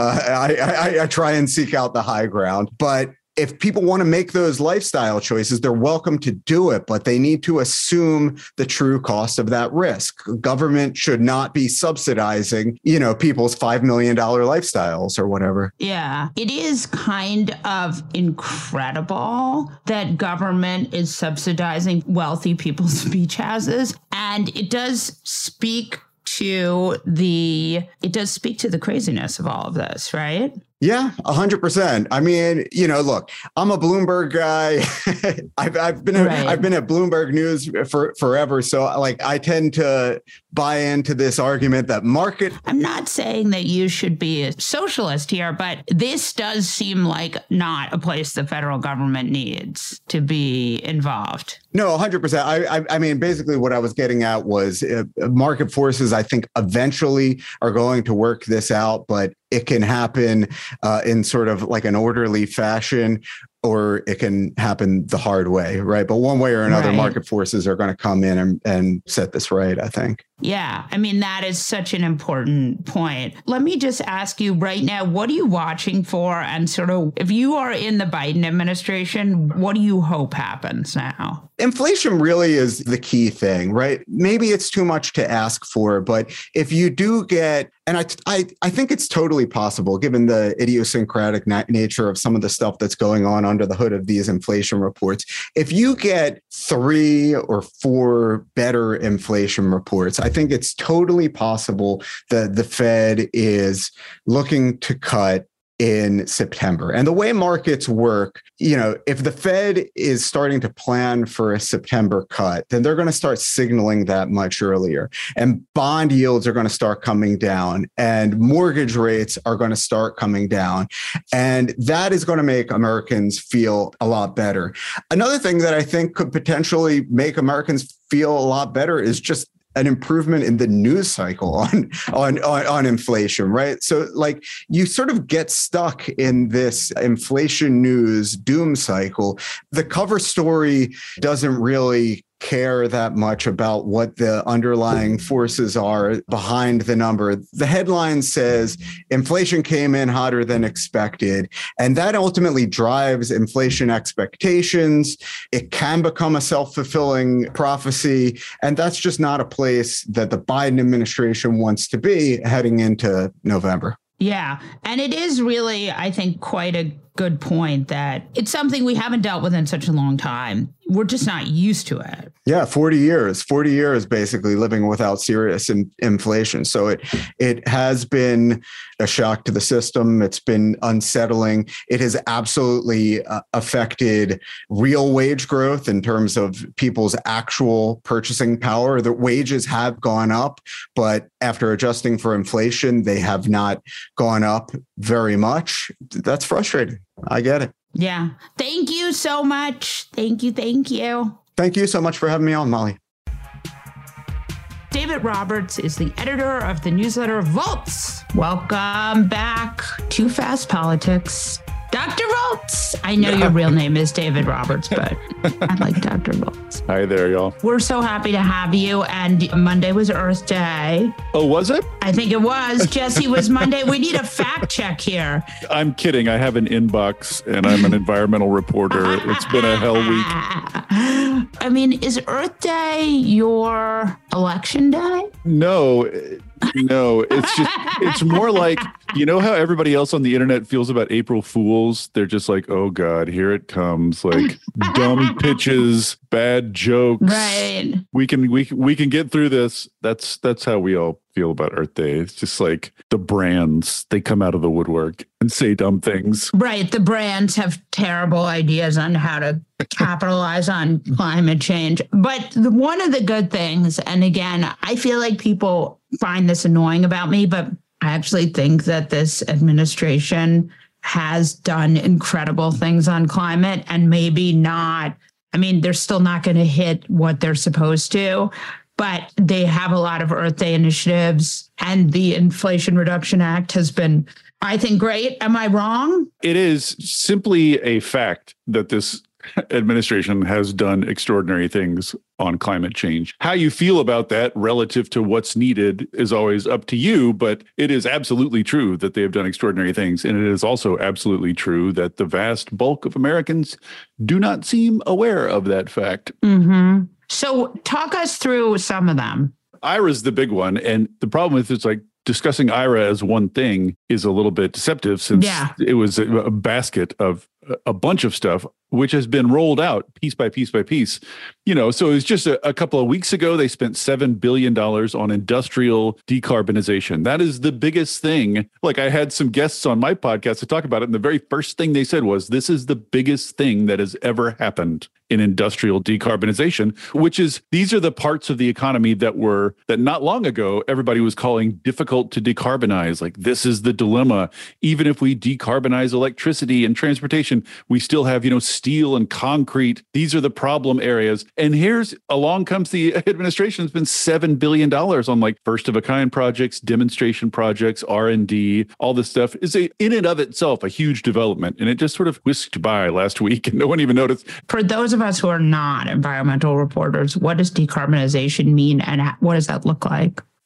I: I try and seek out the high ground. But if people want to make those lifestyle choices, they're welcome to do it, but they need to assume the true cost of that risk. Government should not be subsidizing, people's $5 million lifestyles or whatever.
B: Yeah, it is kind of incredible that government is subsidizing wealthy people's beach houses. And it does speak to the craziness of all of this, right?
I: Yeah, 100%. I mean, look, I'm a Bloomberg guy. I've been at Bloomberg News for forever. So I tend to buy into this argument that market.
B: I'm not saying that you should be a socialist here, but this does seem like not a place the federal government needs to be involved.
I: No, 100%. I mean, basically what I was getting at was market forces, I think, eventually are going to work this out, but it can happen in sort of like an orderly fashion, or it can happen the hard way, right? But one way or another, market forces are going to come in and set this right, I think.
B: Yeah, I mean, that is such an important point. Let me just ask you right now, what are you watching for? And sort of, if you are in the Biden administration, what do you hope happens now?
I: Inflation really is the key thing, right? Maybe it's too much to ask for, but if you do get And I think it's totally possible, given the idiosyncratic nature of some of the stuff that's going on under the hood of these inflation reports. If you get 3 or 4 better inflation reports, I think it's totally possible that the Fed is looking to cut in September. And the way markets work, if the Fed is starting to plan for a September cut, then they're going to start signaling that much earlier. And bond yields are going to start coming down and mortgage rates are going to start coming down. And that is going to make Americans feel a lot better. Another thing that I think could potentially make Americans feel a lot better is just an improvement in the news cycle on inflation, right? So like you sort of get stuck in this inflation news doom cycle. The cover story doesn't really care that much about what the underlying forces are behind the number. The headline says inflation came in hotter than expected, and that ultimately drives inflation expectations. It can become a self-fulfilling prophecy, and that's just not a place that the Biden administration wants to be heading into November.
B: Yeah. And it is really, I think, quite a good point that it's something we haven't dealt with in such a long time. We're just not used to it.
I: Yeah, 40 years basically living without serious inflation. So it has been a shock to the system. It's been unsettling. It has absolutely affected real wage growth in terms of people's actual purchasing power. The wages have gone up, but after adjusting for inflation, they have not gone up very much. That's frustrating. I get it.
B: Yeah. Thank you so much. Thank you. Thank you.
I: Thank you so much for having me on, Molly.
B: David Roberts is the editor of the newsletter Volts. Welcome back to Fast Politics. Dr. Volts. I know your real name is David Roberts, but I like Dr. Volts.
J: Hi there, y'all.
B: We're so happy to have you. And Monday was Earth Day.
J: Oh, was it?
B: I think it was. Jesse, was Monday. We need a fact check here.
J: I'm kidding. I have an inbox and I'm an environmental reporter. It's been a hell week.
B: I mean, is Earth Day your election day?
J: No, it's more like, you know how everybody else on the internet feels about April Fools? They're just like, oh God, here it comes. Like dumb pitches, bad jokes.
B: Right.
J: We can get through this. That's how we all feel about Earth Day. It's just like the brands, they come out of the woodwork and say dumb things.
B: Right. The brands have terrible ideas on how to capitalize on climate change. But one of the good things, and again, I feel like people find this annoying about me, but I actually think that this administration has done incredible things on climate and maybe not. I mean, they're still not going to hit what they're supposed to, but they have a lot of Earth Day initiatives, and the Inflation Reduction Act has been, I think, great. Am I wrong?
J: It is simply a fact that this administration has done extraordinary things on climate change. How you feel about that relative to what's needed is always up to you, but it is absolutely true that they have done extraordinary things. And it is also absolutely true that the vast bulk of Americans do not seem aware of that fact.
B: Mm-hmm. So talk us through some of them.
J: IRA's the big one. And the problem with it's like discussing IRA as one thing is a little bit deceptive, since it was a basket of a bunch of stuff, which has been rolled out piece by piece by piece. You know, so it was just a couple of weeks ago, they spent $7 billion on industrial decarbonization. That is the biggest thing. Like, I had some guests on my podcast to talk about it, and the very first thing they said was, this is the biggest thing that has ever happened in industrial decarbonization, which is, these are the parts of the economy that not long ago, everybody was calling difficult to decarbonize. Like, this is the dilemma. Even if we decarbonize electricity and transportation, we still have, steel and concrete. These are the problem areas. And along comes the administration has been $7 billion on like first of a kind projects, demonstration projects, R&D, all this stuff is in and of itself a huge development. And it just sort of whisked by last week and no one even noticed.
B: For those of us who are not environmental reporters, what does decarbonization mean and what does that look like?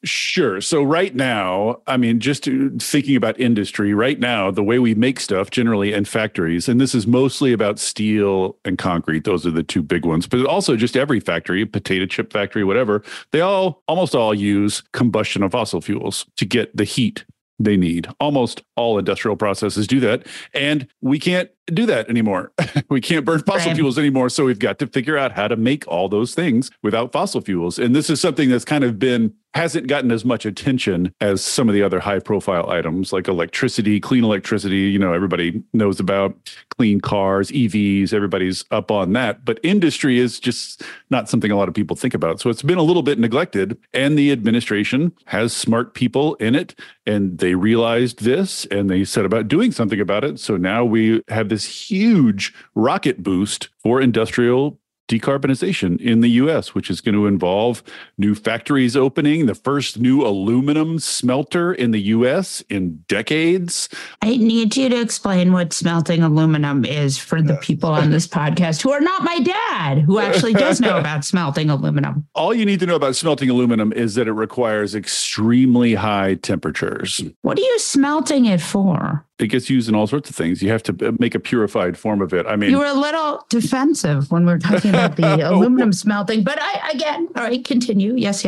J: Sure. So right now, I mean, just thinking about industry right now, the way we make stuff generally in factories, and this is mostly about steel and concrete. Those are the two big ones, but also just every factory, potato chip factory, whatever, almost all use combustion of fossil fuels to get the heat they need. Almost all industrial processes do that. And we can't do that anymore. We can't burn fossil fuels anymore. So we've got to figure out how to make all those things without fossil fuels. And this is something that's kind of hasn't gotten as much attention as some of the other high profile items like electricity, clean electricity. Everybody knows about clean cars, EVs, everybody's up on that. But industry is just not something a lot of people think about. So it's been a little bit neglected. And the administration has smart people in it. And they realized this and they set about doing something about it. So now we have this huge rocket boost for industrial decarbonization in the U.S., which is going to involve new factories opening, the first new aluminum smelter in the U.S. in decades.
B: I need you to explain what smelting aluminum is for the people on this podcast who are not my dad, who actually does know about smelting aluminum.
J: All you need to know about smelting aluminum is that it requires extremely high temperatures.
B: What are you smelting it for?
J: It gets used in all sorts of things. You have to make a purified form of it. I mean,
B: you were a little defensive when we were talking about the aluminum smelting, but all right, continue. Yes.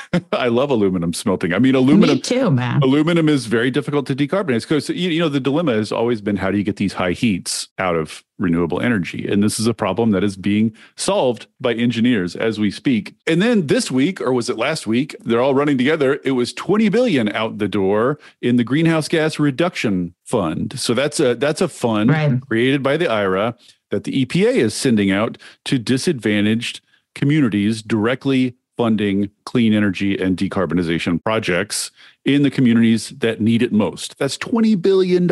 J: I love aluminum smelting. I mean, aluminum.
B: Me too, man.
J: Aluminum is very difficult to decarbonize because, the dilemma has always been, how do you get these high heats out of renewable energy? And this is a problem that is being solved by engineers as we speak. And then this week, or was it last week, they're all running together. It was $20 billion out the door in the greenhouse gas reduction fund. So that's a fund created by the IRA that the EPA is sending out to disadvantaged communities, directly funding clean energy and decarbonization projects in the communities that need it most. That's $20 billion,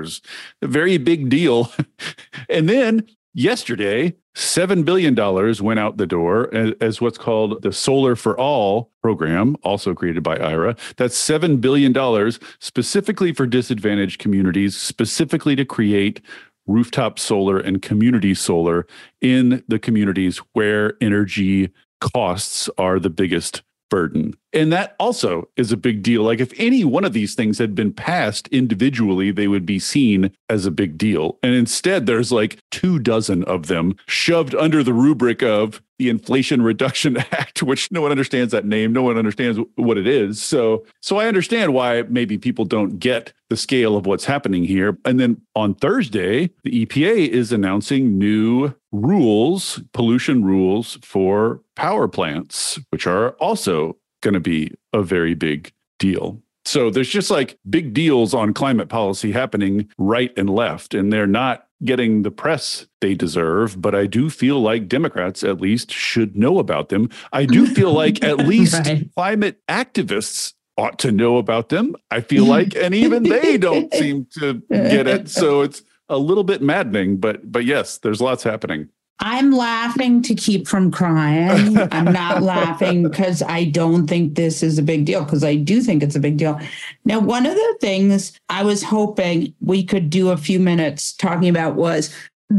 J: a very big deal. And then yesterday, $7 billion went out the door as what's called the Solar for All program, also created by IRA. That's $7 billion specifically for disadvantaged communities, specifically to create rooftop solar and community solar in the communities where energy costs are the biggest burden. And that also is a big deal. Like, if any one of these things had been passed individually, they would be seen as a big deal. And instead, there's like 24 of them shoved under the rubric of the Inflation Reduction Act, which no one understands that name. No one understands what it is. So I understand why maybe people don't get the scale of what's happening here. And then on Thursday, the EPA is announcing new rules, pollution rules for power plants, which are also going to be a very big deal. So there's just like big deals on climate policy happening right and left, and they're not getting the press they deserve. But I do feel like Democrats at least should know about them. I do feel like at least climate activists ought to know about them, I feel like, and even they don't seem to get it. So it's a little bit maddening, but yes, there's lots happening.
B: I'm laughing to keep from crying. I'm not laughing because I don't think this is a big deal, because I do think it's a big deal. Now, one of the things I was hoping we could do a few minutes talking about was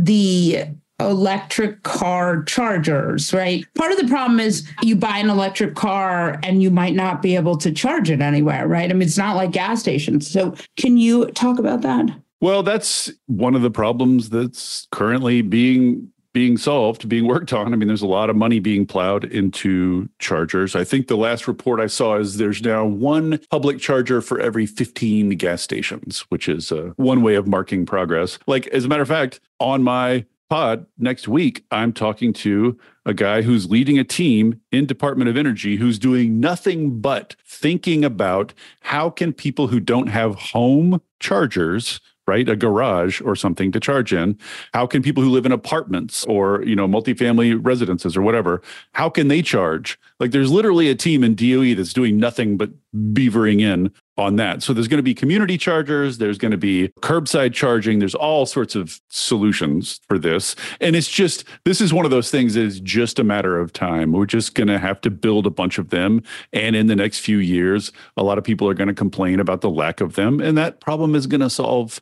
B: the electric car chargers, right? Part of the problem is you buy an electric car and you might not be able to charge it anywhere, right? I mean, it's not like gas stations. So can you talk about that?
J: Well, that's one of the problems that's currently being solved, being worked on. I mean, there's a lot of money being plowed into chargers. I think the last report I saw is there's now one public charger for every 15 gas stations, which is one way of marking progress. Like, as a matter of fact, on my pod next week, I'm talking to a guy who's leading a team in Department of Energy who's doing nothing but thinking about how can people who don't have home chargers, right, a garage or something to charge in, how can people who live in apartments or, multifamily residences or whatever, how can they charge? Like, there's literally a team in DOE that's doing nothing but beavering in on that. So there's going to be community chargers, there's going to be curbside charging, there's all sorts of solutions for this. And it's just, this is one of those things that is just a matter of time. We're just going to have to build a bunch of them. And in the next few years, a lot of people are going to complain about the lack of them. And that problem is going to solve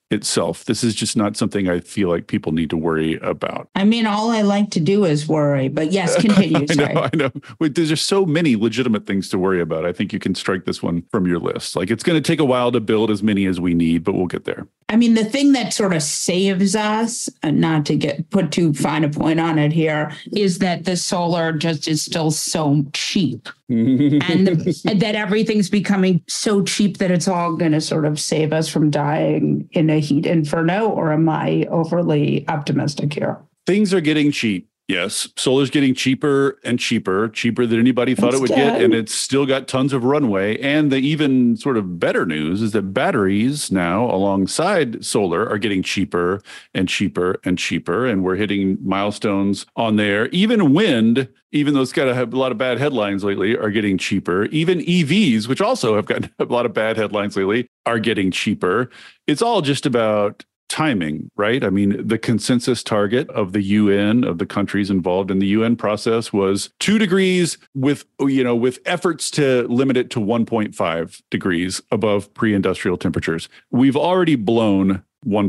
J: itself. This is just not something I feel like people need to worry about.
B: I mean, all I like to do is worry, but yes, continue.
J: I know. There's just so many legitimate things to worry about. I think you can strike this one from your list. Like, it's going to take a while to build as many as we need, but we'll get there.
B: I mean, the thing that sort of saves us, not to put too fine a point on it here, is that the solar just is still so cheap. And that everything's becoming so cheap that it's all going to sort of save us from dying in a heat inferno. Or am I overly optimistic here?
J: Things are getting cheap. Yes, solar's getting cheaper and cheaper than anybody thought it would get. And it's still got tons of runway. And the even sort of better news is that batteries now alongside solar are getting cheaper and cheaper and cheaper. And we're hitting milestones on there. Even wind, even though it's got a lot of bad headlines lately, are getting cheaper. Even EVs, which also have gotten a lot of bad headlines lately, are getting cheaper. It's all just about timing, right? I mean, the consensus target of the UN, of the countries involved in the UN process, was 2 degrees with efforts to limit it to 1.5 degrees above pre-industrial temperatures. We've already blown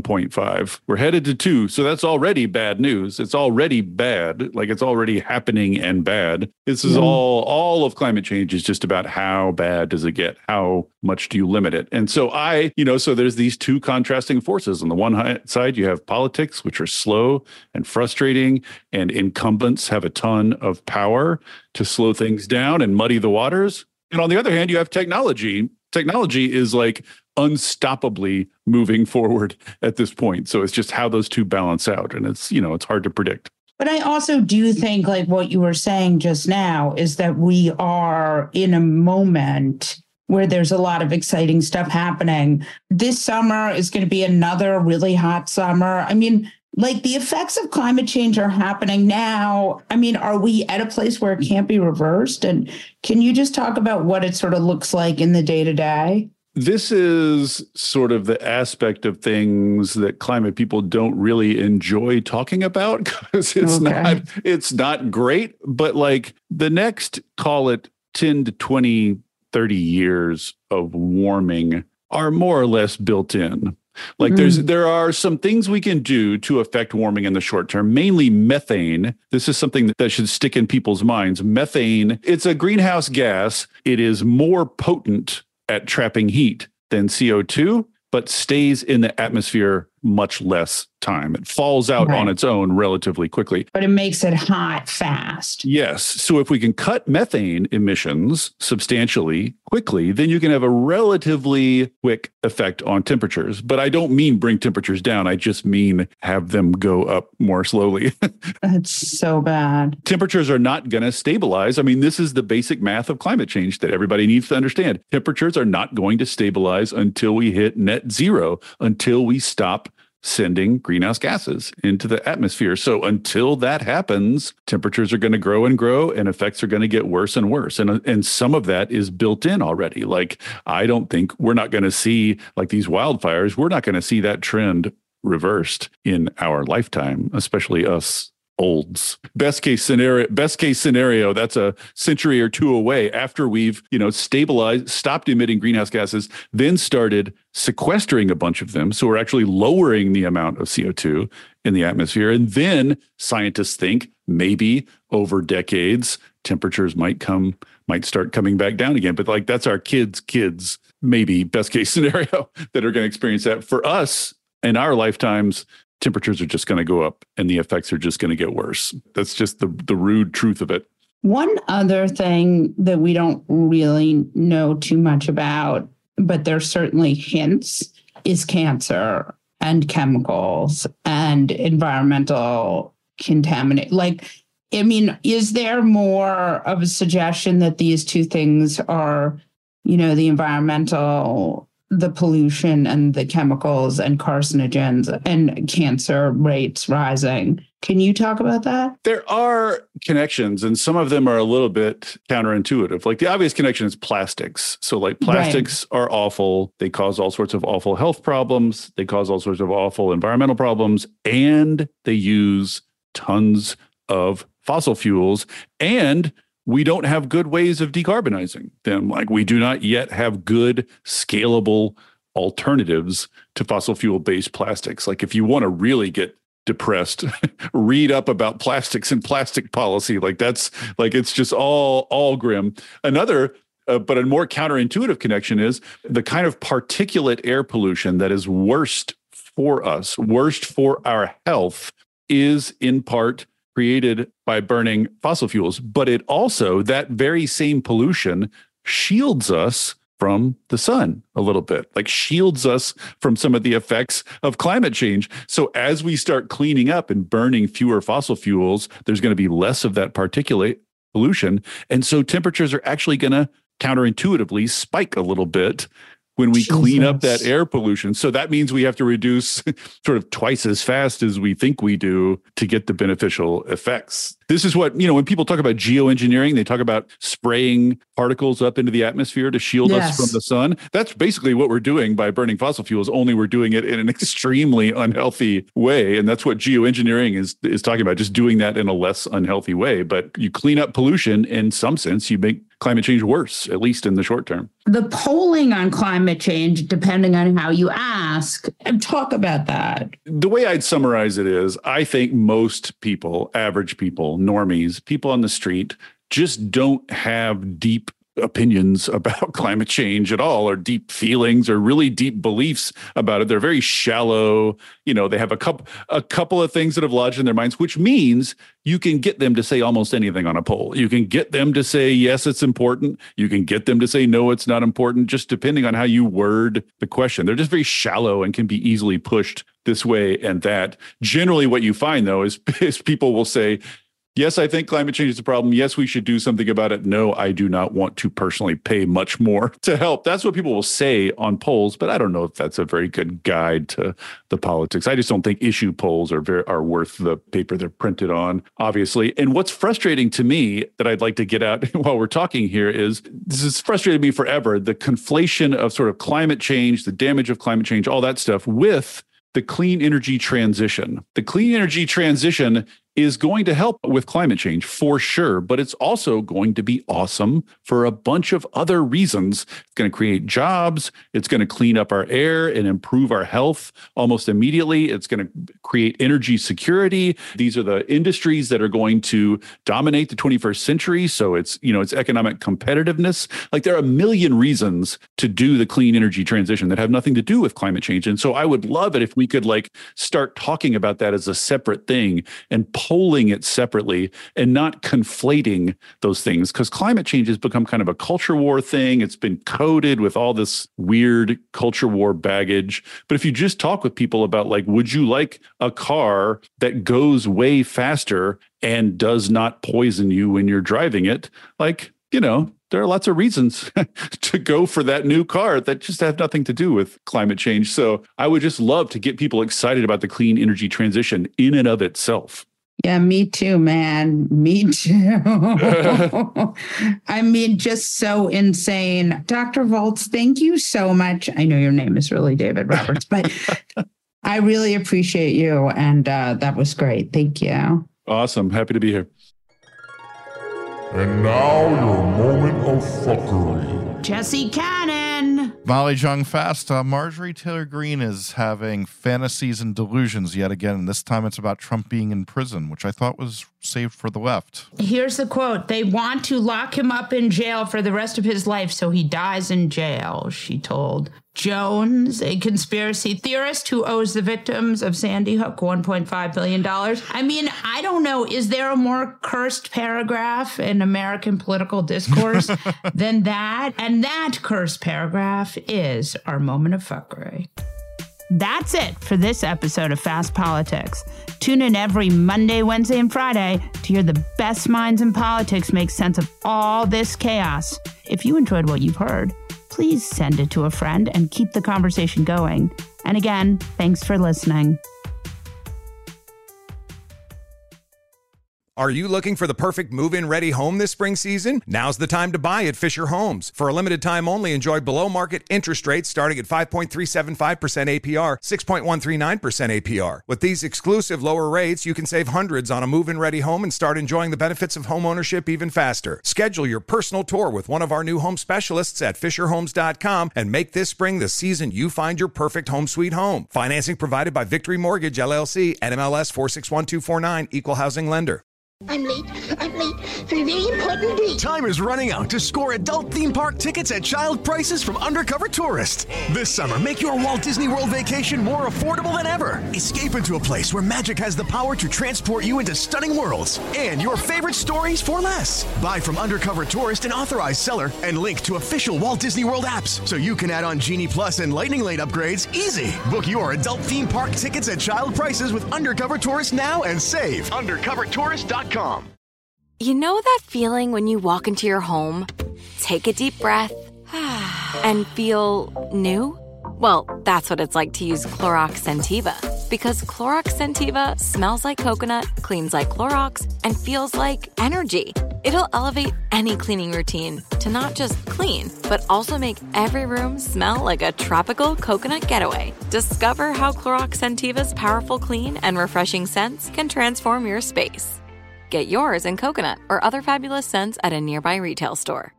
J: 1.5. We're headed to 2. So that's already bad news. It's already bad. Like, it's already happening and bad. This is all of climate change is just about how bad does it get? How much do you limit it? And so so there's these two contrasting forces. On the one side, you have politics, which are slow and frustrating, and incumbents have a ton of power to slow things down and muddy the waters. And on the other hand, you have technology. Technology is like unstoppably moving forward at this point. So it's just how those two balance out. And it's hard to predict.
B: But I also do think, like what you were saying just now, is that we are in a moment where there's a lot of exciting stuff happening. This summer is going to be another really hot summer. I mean, like, the effects of climate change are happening now. I mean, are we at a place where it can't be reversed? And can you just talk about what it sort of looks like in the day-to-day?
J: This is sort of the aspect of things that climate people don't really enjoy talking about, because it's not great. But like, the next, call it 10 to 20, 30 years of warming are more or less built in. Like, there are some things we can do to affect warming in the short term, mainly methane. This is something that should stick in people's minds. Methane, it's a greenhouse gas. It is more potent at trapping heat than CO2, but stays in the atmosphere much less time. It falls out on its own relatively quickly.
B: But it makes it hot fast.
J: Yes. So if we can cut methane emissions substantially quickly, then you can have a relatively quick effect on temperatures. But I don't mean bring temperatures down. I just mean have them go up more slowly.
B: That's so bad.
J: Temperatures are not going to stabilize. I mean, this is the basic math of climate change that everybody needs to understand. Temperatures are not going to stabilize until we hit net zero, until we stop sending greenhouse gases into the atmosphere. So until that happens, temperatures are going to grow and grow, and effects are going to get worse and worse. And some of that is built in already. Like, I don't think we're not going to see, like these wildfires, we're not going to see that trend reversed in our lifetime, especially us olds. Best case scenario, that's a century or two away, after we've, stabilized, stopped emitting greenhouse gases, then started sequestering a bunch of them. So we're actually lowering the amount of CO2 in the atmosphere. And then scientists think maybe over decades, temperatures might start coming back down again. But like, that's our kids, maybe best case scenario, that are going to experience that. For us, in our lifetimes, temperatures are just going to go up and the effects are just going to get worse. That's just the rude truth of it.
B: One other thing that we don't really know too much about, but there's certainly hints, is cancer and chemicals and environmental contamination. Like, I mean, is there more of a suggestion that these two things are, the environmental, the pollution and the chemicals and carcinogens and cancer rates rising? Can you talk about that?
J: There are connections, and some of them are a little bit counterintuitive. Like, the obvious connection is plastics. So like, plastics are awful. They cause all sorts of awful health problems. They cause all sorts of awful environmental problems, and they use tons of fossil fuels, and we don't have good ways of decarbonizing them. Like, we do not yet have good, scalable alternatives to fossil fuel-based plastics. Like if you want to really get depressed, read up about plastics and plastic policy. Like that's like, it's just all grim. Another but a more counterintuitive connection is the kind of particulate air pollution that is worst for us, worst for our health, is in part created by burning fossil fuels. But it also, that very same pollution shields us from the sun a little bit, like shields us from some of the effects of climate change. So as we start cleaning up and burning fewer fossil fuels, there's going to be less of that particulate pollution. And so temperatures are actually going to counterintuitively spike a little bit when we clean up that air pollution. So that means we have to reduce sort of twice as fast as we think we do to get the beneficial effects. This is what, when people talk about geoengineering, they talk about spraying particles up into the atmosphere to shield us from the sun. That's basically what we're doing by burning fossil fuels, only we're doing it in an extremely unhealthy way. And that's what geoengineering is talking about, just doing that in a less unhealthy way. But you clean up pollution, in some sense, you make climate change worse, at least in the short term.
B: The polling on climate change, depending on how you ask, and talk about that.
J: The way I'd summarize it is, I think most people, average people, normies, people on the street, just don't have deep opinions about climate change at all, or deep feelings, or really deep beliefs about it. They're very shallow. They have a couple of things that have lodged in their minds, which means you can get them to say almost anything on a poll. You can get them to say, yes, it's important. You can get them to say, no, it's not important, just depending on how you word the question. They're just very shallow and can be easily pushed this way and that. Generally, what you find, though, is people will say, yes, I think climate change is a problem. Yes, we should do something about it. No, I do not want to personally pay much more to help. That's what people will say on polls, but I don't know if that's a very good guide to the politics. I just don't think issue polls are worth the paper they're printed on, obviously. And what's frustrating to me that I'd like to get out while we're talking here is, this has frustrated me forever, the conflation of sort of climate change, the damage of climate change, all that stuff with the clean energy transition. The clean energy transition is going to help with climate change for sure, but it's also going to be awesome for a bunch of other reasons. It's going to create jobs. It's going to clean up our air and improve our health almost immediately. It's going to create energy security. These are the industries that are going to dominate the 21st century. So it's economic competitiveness. Like, there are a million reasons to do the clean energy transition that have nothing to do with climate change. And so I would love it if we could start talking about that as a separate thing and polling it separately and not conflating those things, because climate change has become kind of a culture war thing. It's been coded with all this weird culture war baggage. But if you just talk with people about, would you like a car that goes way faster and does not poison you when you're driving it? There are lots of reasons to go for that new car that just have nothing to do with climate change. So I would just love to get people excited about the clean energy transition in and of itself.
B: Yeah, me too, man. Me too. I mean, just so insane. Dr. Volz, thank you so much. I know your name is really David Roberts, but I really appreciate you. And that was great. Thank you.
J: Awesome. Happy to be here.
K: And now your moment of fuckery.
B: Jesse Cannon.
L: Molly Jong Fast. Marjorie Taylor Greene is having fantasies and delusions yet again. And this time it's about Trump being in prison, which I thought was saved for the left.
B: Here's the quote. They want to lock him up in jail for the rest of his life so he dies in jail, she told Jones, a conspiracy theorist who owes the victims of Sandy Hook $1.5 billion. I mean, I don't know. Is there a more cursed paragraph in American political discourse than that? And that cursed paragraph is our moment of fuckery. That's it for this episode of Fast Politics. Tune in every Monday, Wednesday, and Friday to hear the best minds in politics make sense of all this chaos. If you enjoyed what you've heard, please send it to a friend and keep the conversation going. And again, thanks for listening.
D: Are you looking for the perfect move-in ready home this spring season? Now's the time to buy at Fisher Homes. For a limited time only, enjoy below-market interest rates starting at 5.375% APR, 6.139% APR. With these exclusive lower rates, you can save hundreds on a move-in ready home and start enjoying the benefits of home ownership even faster. Schedule your personal tour with one of our new home specialists at FisherHomes.com and make this spring the season you find your perfect home sweet home. Financing provided by Victory Mortgage, LLC, NMLS 461249, Equal Housing Lender.
G: I'm late for a very important date.
H: Time is running out to score adult theme park tickets at child prices from Undercover Tourist. This summer, make your Walt Disney World vacation more affordable than ever. Escape into a place where magic has the power to transport you into stunning worlds and your favorite stories for less. Buy from Undercover Tourist, an authorized seller, and link to official Walt Disney World apps so you can add on Genie Plus and Lightning Lane upgrades easy. Book your adult theme park tickets at child prices with Undercover Tourist now and save. UndercoverTourist.com.
M: You know that feeling when you walk into your home, take a deep breath, and feel new? Well, that's what it's like to use Clorox Scentiva. Because Clorox Scentiva smells like coconut, cleans like Clorox, and feels like energy. It'll elevate any cleaning routine to not just clean, but also make every room smell like a tropical coconut getaway. Discover how Clorox Scentiva's powerful clean and refreshing scents can transform your space. Get yours in coconut or other fabulous scents at a nearby retail store.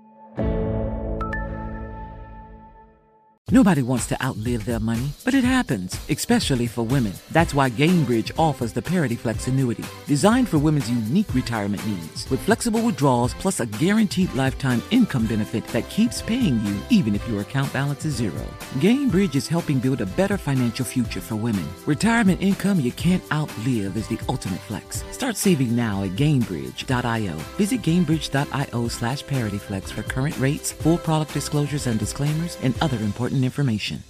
N: Nobody wants to outlive their money, but it happens, especially for women. That's why Gainbridge offers the Parity Flex annuity, designed for women's unique retirement needs, with flexible withdrawals plus a guaranteed lifetime income benefit that keeps paying you even if your account balance is zero. Gainbridge is helping build a better financial future for women. Retirement income you can't outlive is the ultimate flex. Start saving now at Gainbridge.io. Visit Gainbridge.io/ParityFlex for current rates, full product disclosures and disclaimers, and other important information.